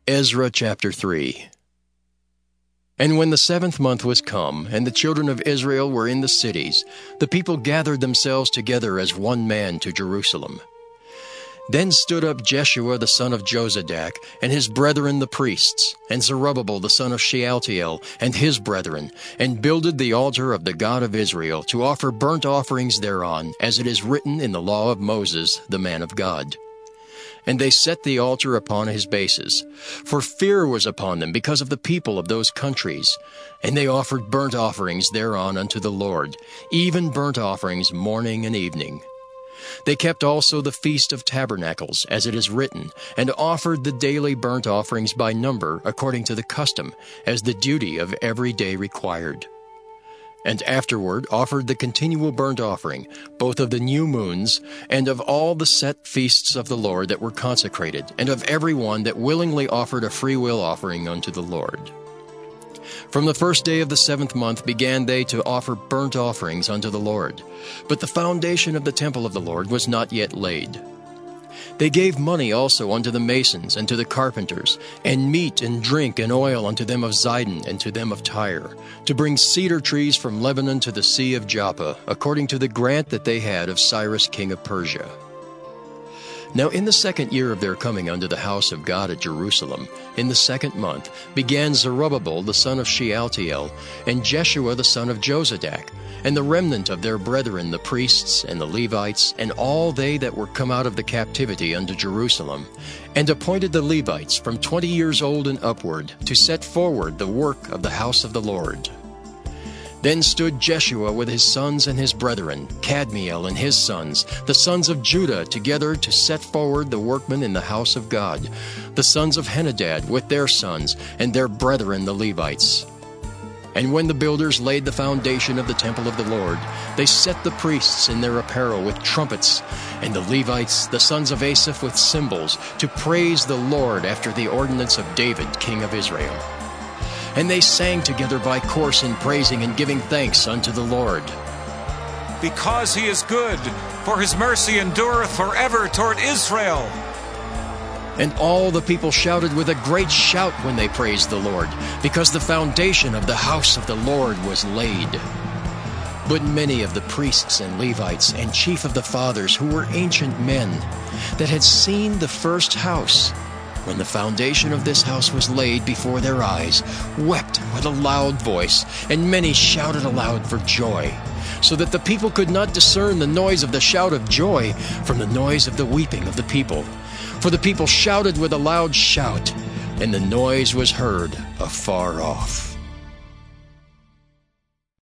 Ezra chapter 3. And when the 7th month was come, and the children of Israel were in the cities, the people gathered themselves together as one man to Jerusalem. Then stood up Jeshua the son of Jozadak, and his brethren the priests, and Zerubbabel the son of Shealtiel, and his brethren, and builded the altar of the God of Israel, to offer burnt offerings thereon, as it is written in the law of Moses the man of God. And they set the altar upon his bases, for fear was upon them because of the people of those countries. And they offered burnt offerings thereon unto the Lord, even burnt offerings morning and evening. They kept also the Feast of Tabernacles, as it is written, and offered the daily burnt offerings by number, according to the custom, as the duty of every day required. And afterward offered the continual burnt offering, both of the new moons, and of all the set feasts of the Lord that were consecrated, and of every one that willingly offered a freewill offering unto the Lord. From the first day of the 7th month began they to offer burnt offerings unto the Lord. But the foundation of the temple of the Lord was not yet laid. They gave money also unto the masons and to the carpenters, and meat and drink and oil unto them of Zidon and to them of Tyre, to bring cedar trees from Lebanon to the sea of Joppa, according to the grant that they had of Cyrus king of Persia. Now in the 2nd year of their coming unto the house of God at Jerusalem, in the 2nd month, began Zerubbabel the son of Shealtiel, and Jeshua the son of Jozadak, and the remnant of their brethren the priests and the Levites, and all they that were come out of the captivity unto Jerusalem, and appointed the Levites from 20 years old and upward, to set forward the work of the house of the Lord. Then stood Jeshua with his sons and his brethren, Kadmiel and his sons, the sons of Judah, together to set forward the workmen in the house of God, the sons of Henadad with their sons, and their brethren the Levites. And when the builders laid the foundation of the temple of the Lord, they set the priests in their apparel with trumpets, and the Levites, the sons of Asaph, with cymbals, to praise the Lord after the ordinance of David king of Israel. And they sang together by course in praising and giving thanks unto the Lord. Because he is good, for his mercy endureth forever toward Israel. And all the people shouted with a great shout when they praised the Lord, because the foundation of the house of the Lord was laid. But many of the priests and Levites and chief of the fathers, who were ancient men, that had seen the first house, when the foundation of this house was laid before their eyes, wept with a loud voice, and many shouted aloud for joy, so that the people could not discern the noise of the shout of joy from the noise of the weeping of the people. For the people shouted with a loud shout, and the noise was heard afar off.